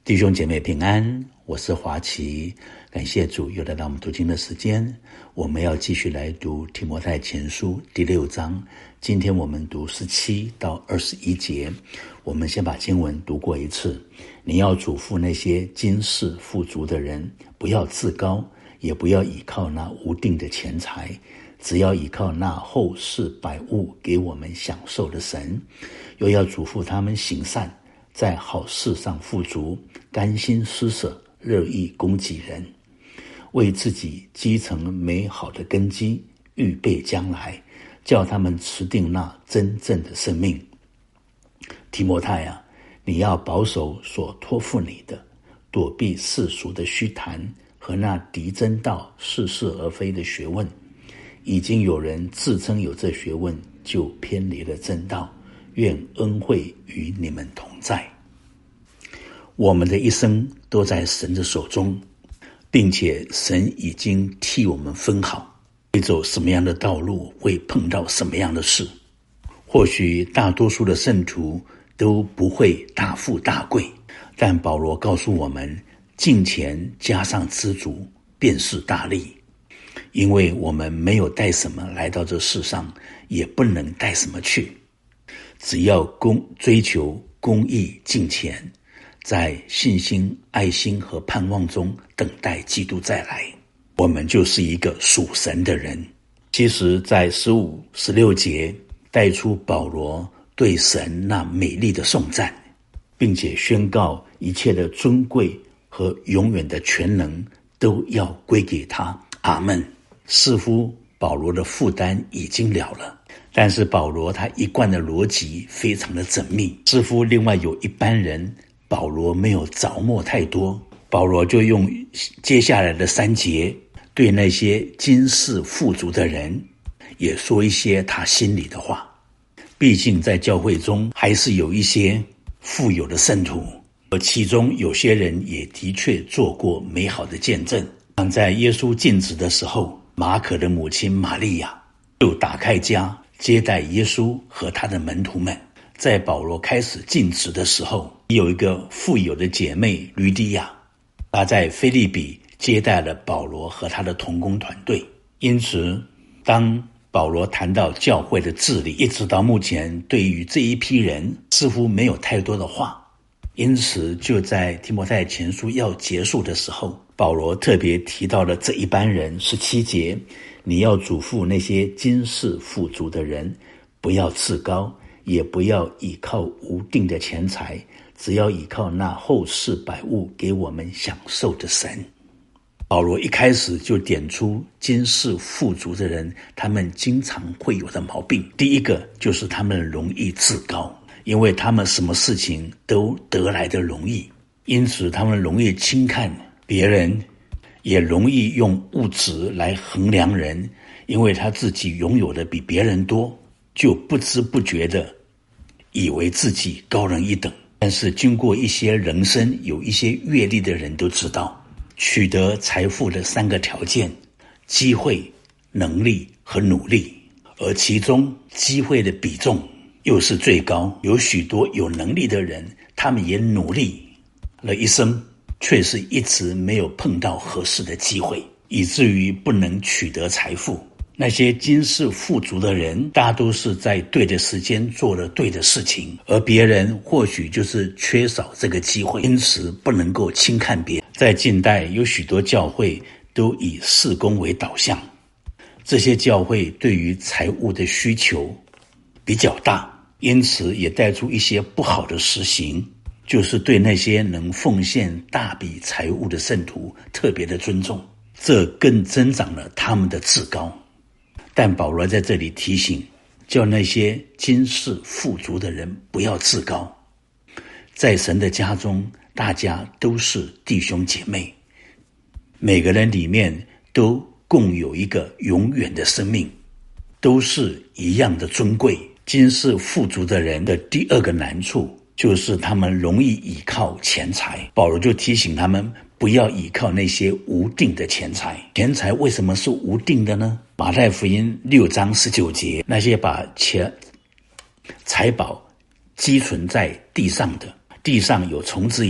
弟兄姐妹平安，我是华奇，感谢主又来到我们读经的时间。我们要继续来读提摩太前书第6章，今天我们读17到21节。我们先把经文读过一次。你要嘱咐那些今世富足的人，不要自高，也不要倚靠那无定的钱财，只要倚靠那后世百物给我们享受的神。又要嘱咐他们行善，在好事上富足，甘心施舍，乐意供给人，为自己积成美好的根基，预备将来，叫他们持定那真正的生命。提摩太啊，你要保守所托付你的，躲避世俗的虚谈和那敌真道似是而非的学问。已经有人自称有这学问，就偏离了正道。愿恩惠与你们同在。我们的一生都在神的手中，并且神已经替我们分好，会走什么样的道路，会碰到什么样的事。或许大多数的圣徒都不会大富大贵，但保罗告诉我们，敬虔加上知足便是大利。因为我们没有带什么来到这世上，也不能带什么去。只要追求公义敬虔，在信心、爱心和盼望中等待基督再来，我们就是一个属神的人。其实在15、16节带出保罗对神那美丽的颂赞，并且宣告一切的尊贵和永远的全能都要归给他。阿们。似乎保罗的负担已经了了，但是保罗他一贯的逻辑非常的缜密，似乎另外有一般人保罗没有着墨太多。保罗就用接下来的3节对那些今世富足的人也说一些他心里的话。毕竟在教会中还是有一些富有的圣徒，而其中有些人也的确做过美好的见证。像在耶稣进职的时候，马可的母亲玛利亚就打开家接待耶稣和他的门徒们。在保罗开始进职的时候，有一个富有的姐妹吕底亚，她在腓立比接待了保罗和他的同工团队。因此当保罗谈到教会的治理，一直到目前对于这一批人似乎没有太多的话。因此就在提摩太前书要结束的时候，保罗特别提到了这一班人。17节，你要嘱咐那些今世富足的人，不要自高，也不要倚靠无定的钱财，只要倚靠那后世百物给我们享受的神。保罗一开始就点出今世富足的人他们经常会有的毛病。第一个就是他们容易自高，因为他们什么事情都得来的容易，因此他们容易轻看别人，也容易用物质来衡量人，因为他自己拥有的比别人多，就不知不觉的以为自己高人一等。但是经过一些人生有一些阅历的人都知道，取得财富的3个条件：机会、能力和努力。而其中机会的比重又是最高，有许多有能力的人，他们也努力了一生，却是一直没有碰到合适的机会，以至于不能取得财富。那些今世富足的人，大都是在对的时间做了对的事情，而别人或许就是缺少这个机会，因此不能够轻看别人。在近代有许多教会都以事工为导向，这些教会对于财务的需求比较大，因此也带出一些不好的实行，就是对那些能奉献大笔财物的圣徒特别的尊重，这更增长了他们的自高。但保罗在这里提醒，叫那些今世富足的人不要自高。在神的家中，大家都是弟兄姐妹，每个人里面都共有一个永远的生命，都是一样的尊贵。今世富足的人的第2个难处就是他们容易倚靠钱财。保罗就提醒他们不要倚靠那些无定的钱财。钱财为什么是无定的呢？马太福音6章19节，那些把财宝积存在地上的，地上有虫子咬，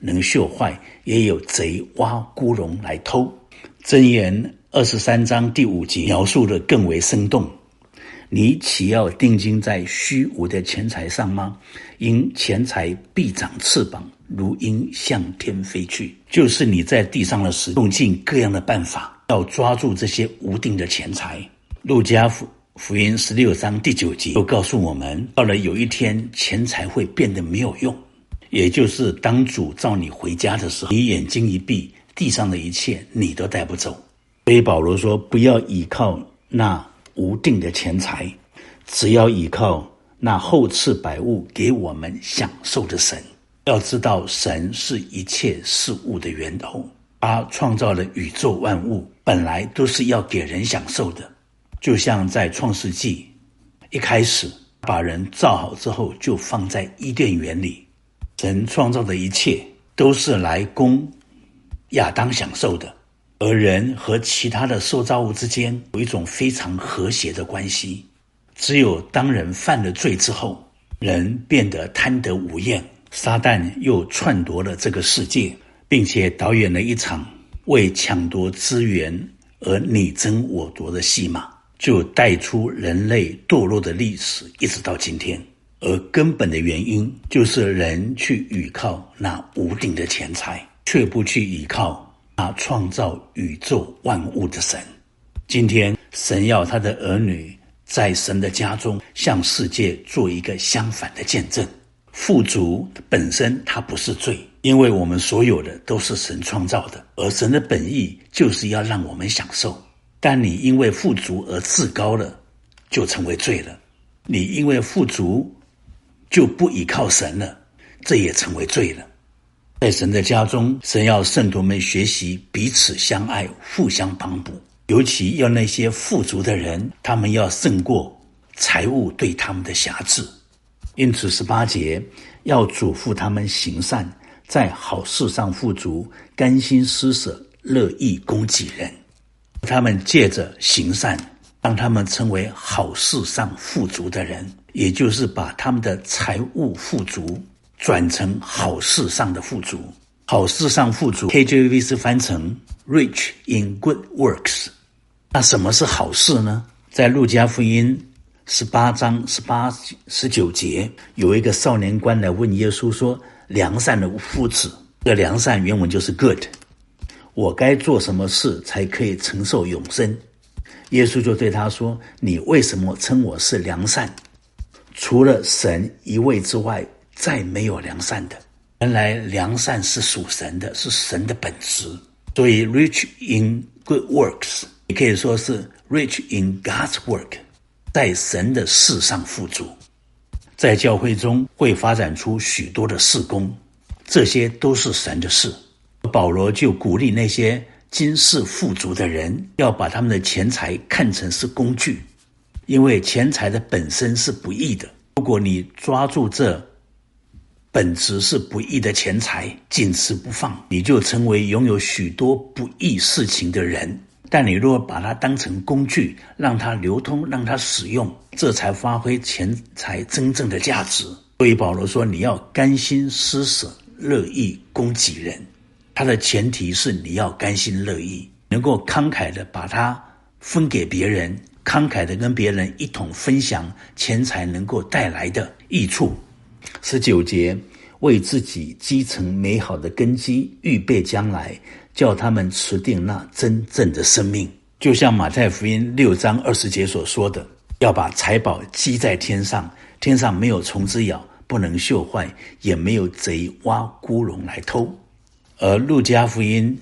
能锈坏，也有贼挖孤笼来偷。箴言23章第5节描述的更为生动。你岂要定睛在虚无的钱财上吗？因钱财必长翅膀，如鹰向天飞去。就是你在地上的时，用尽各样的办法，要抓住这些无定的钱财。路加福音16章第9节又告诉我们，到了有一天，钱财会变得没有用，也就是当主召你回家的时候，你眼睛一闭，地上的一切你都带不走。所以保罗说，不要倚靠那无定的钱财，只要倚靠那厚赐百物给我们享受的神。要知道，神是一切事物的源头，他创造了宇宙万物，本来都是要给人享受的。就像在创世纪一开始把人造好之后，就放在伊甸园里，神创造的一切都是来供亚当享受的。而人和其他的受造物之间有一种非常和谐的关系。只有当人犯了罪之后，人变得贪得无厌，撒旦又篡夺了这个世界，并且导演了一场为抢夺资源而你争我夺的戏码，就带出人类堕落的历史，一直到今天。而根本的原因就是人去倚靠那无定的钱财，却不去倚靠那创造宇宙万物的神。今天神要他的儿女在神的家中向世界做一个相反的见证。富足本身它不是罪，因为我们所有的都是神创造的，而神的本意就是要让我们享受。但你因为富足而自高了，就成为罪了。你因为富足就不倚靠神了，这也成为罪了。在神的家中，神要圣徒们学习彼此相爱，互相帮补，尤其要那些富足的人，他们要胜过财物对他们的辖制。因此18节要嘱咐他们行善，在好事上富足，甘心施舍，乐意供给人。他们借着行善，让他们成为好事上富足的人，也就是把他们的财物富足转成好事上的富足。好事上富足 KJV 是翻成 rich in good works。 那什么是好事呢？在路加福音18章18、19节，有一个少年官来问耶稣说，良善的夫子，这个良善原文就是 good， 我该做什么事才可以承受永生？耶稣就对他说，你为什么称我是良善？除了神一位之外，再没有良善的。原来良善是属神的，是神的本质。所以 rich in good works 也可以说是 rich in God's work， 在神的事上富足。在教会中会发展出许多的事工，这些都是神的事。保罗就鼓励那些今世富足的人，要把他们的钱财看成是工具，因为钱财的本身是不义的。如果你抓住这本质是不义的钱财，紧持不放，你就成为拥有许多不义事情的人。但你若把它当成工具，让它流通，让它使用，这才发挥钱财真正的价值。所以保罗说，你要甘心施舍，乐意供给人。他的前提是你要甘心乐意，能够慷慨的把它分给别人，慷慨的跟别人一同分享钱财能够带来的益处。19节，为自己积成美好的根基，预备将来，叫他们持定那真正的生命。就像马太福音6章20节所说的，要把财宝积在天上，天上没有虫子咬，不能锈坏，也没有贼挖孤笼来偷。而路加福音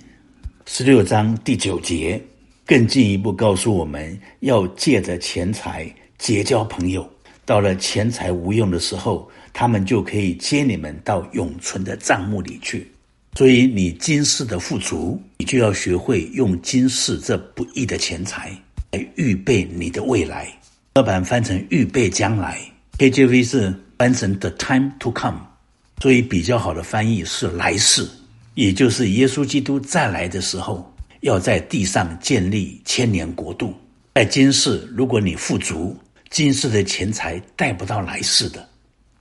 16章第9节更进一步告诉我们，要借着钱财结交朋友，到了钱财无用的时候，他们就可以接你们到永存的帐幕里去。所以你今世的富足，你就要学会用今世这不义的钱财来预备你的未来。二版翻成预备将来， KJV 是翻成 the time to come， 所以比较好的翻译是来世，也就是耶稣基督再来的时候，要在地上建立千年国度。在今世，如果你富足，今世的钱财带不到来世的，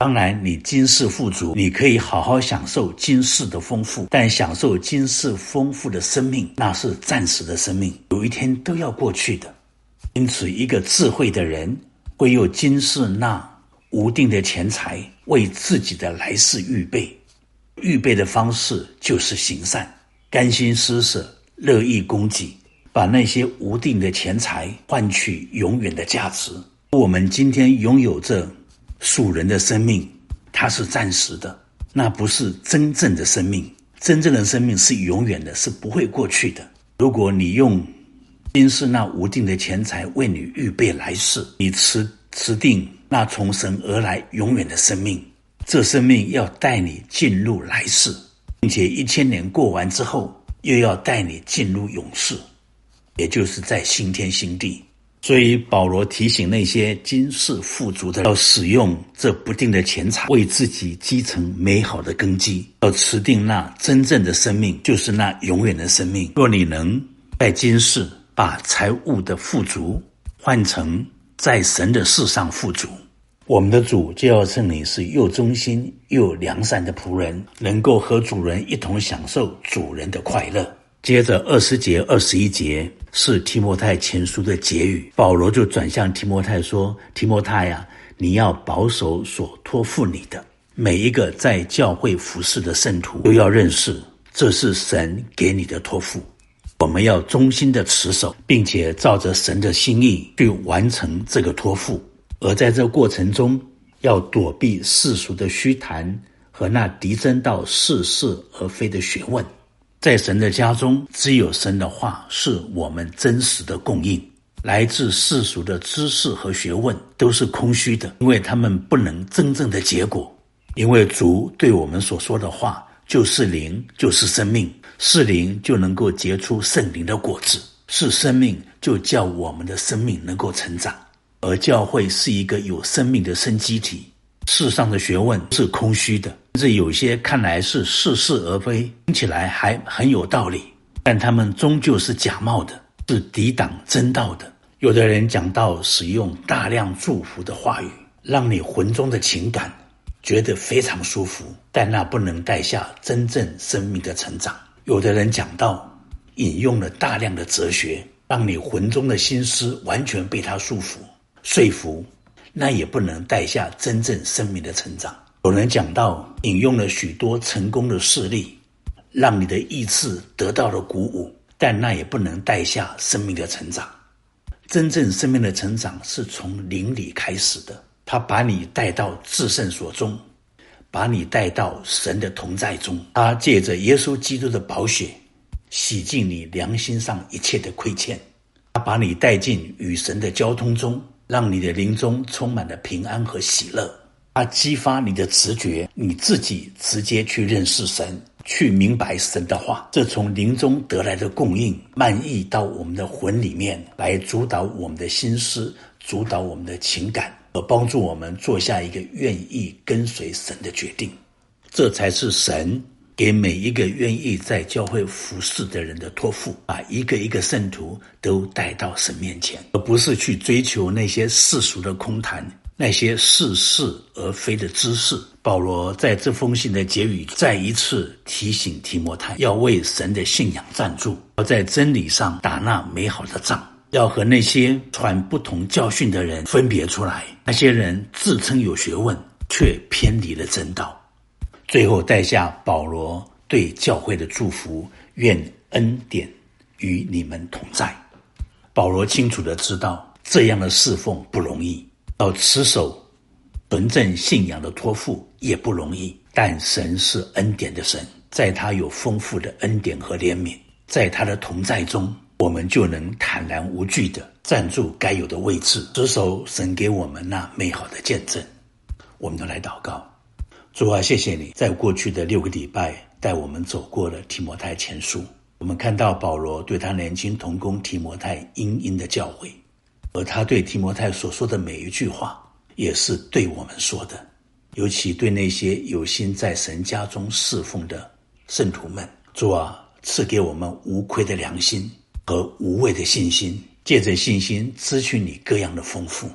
当然你今世富足，你可以好好享受今世的丰富，但享受今世丰富的生命，那是暂时的生命，有一天都要过去的。因此一个智慧的人会用今世那无定的钱财为自己的来世预备，预备的方式就是行善，甘心施舍，乐意供给，把那些无定的钱财换取永远的价值。我们今天拥有着属人的生命，它是暂时的，那不是真正的生命。真正的生命是永远的，是不会过去的。如果你用今世那无定的钱财为你预备来世，你持定那从神而来永远的生命，这生命要带你进入来世，并且1000年过完之后又要带你进入永世，也就是在新天新地。所以保罗提醒那些今世富足的人，要使用这不定的钱财为自己积成美好的根基，要持定那真正的生命，就是那永远的生命。若你能在今世把财物的富足换成在神的世上富足，我们的主就要称你是又忠心又良善的仆人，能够和主人一同享受主人的快乐。接着20节21节是提摩太前书的结语，保罗就转向提摩太说，提摩太啊，你要保守所托付你的，每一个在教会服侍的圣徒都要认识这是神给你的托付，我们要忠心的持守，并且照着神的心意去完成这个托付。而在这过程中要躲避世俗的虚谈和那敌真到似是而非的学问。在神的家中，只有神的话是我们真实的供应，来自世俗的知识和学问都是空虚的，因为他们不能真正的结果。因为主对我们所说的话就是灵，就是生命，是灵就能够结出圣灵的果子，是生命就叫我们的生命能够成长。而教会是一个有生命的生机体，世上的学问是空虚的，甚至有些看来是似是而非，听起来还很有道理，但他们终究是假冒的，是抵挡真道的。有的人讲道使用大量祝福的话语，让你魂中的情感觉得非常舒服，但那不能带下真正生命的成长。有的人讲道引用了大量的哲学，让你魂中的心思完全被他说服，那也不能带下真正生命的成长。有人讲到引用了许多成功的事例，让你的意志得到了鼓舞，但那也不能带下生命的成长。真正生命的成长是从灵里开始的，他把你带到至圣所中，把你带到神的同在中，他借着耶稣基督的宝血洗净你良心上一切的亏欠，他把你带进与神的交通中，让你的灵中充满了平安和喜乐。他激发你的直觉，你自己直接去认识神，去明白神的话，这从灵中得来的供应漫溢到我们的魂里面，来主导我们的心思，主导我们的情感，而帮助我们做下一个愿意跟随神的决定。这才是神给每一个愿意在教会服侍的人的托付，把一个一个圣徒都带到神面前，而不是去追求那些世俗的空谈，那些似是而非的知识。保罗在这封信的结语再一次提醒提摩太，要为神的信仰站住，要在真理上打那美好的仗，要和那些传不同教训的人分别出来。那些人自称有学问，却偏离了真道。最后带下保罗对教会的祝福，愿恩典与你们同在。保罗清楚地知道这样的侍奉不容易，要持守纯正信仰的托付也不容易，但神是恩典的神，在他有丰富的恩典和怜悯，在他的同在中，我们就能坦然无惧地站住该有的位置，持守神给我们那美好的见证。我们都来祷告。主啊，谢谢你在过去的6个礼拜带我们走过了提摩太前书，我们看到保罗对他年轻同工提摩太殷殷的教诲，而他对提摩太所说的每一句话也是对我们说的，尤其对那些有心在神家中侍奉的圣徒们。主啊，赐给我们无愧的良心和无畏的信心，借着信心支取你各样的丰富，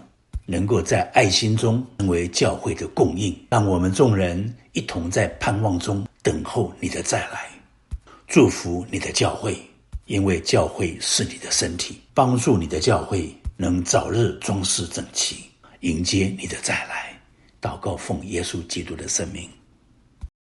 能够在爱心中成为教会的供应，让我们众人一同在盼望中等候你的再来。祝福你的教会，因为教会是你的身体，帮助你的教会能早日装饰整齐，迎接你的再来。祷告奉耶稣基督的圣名，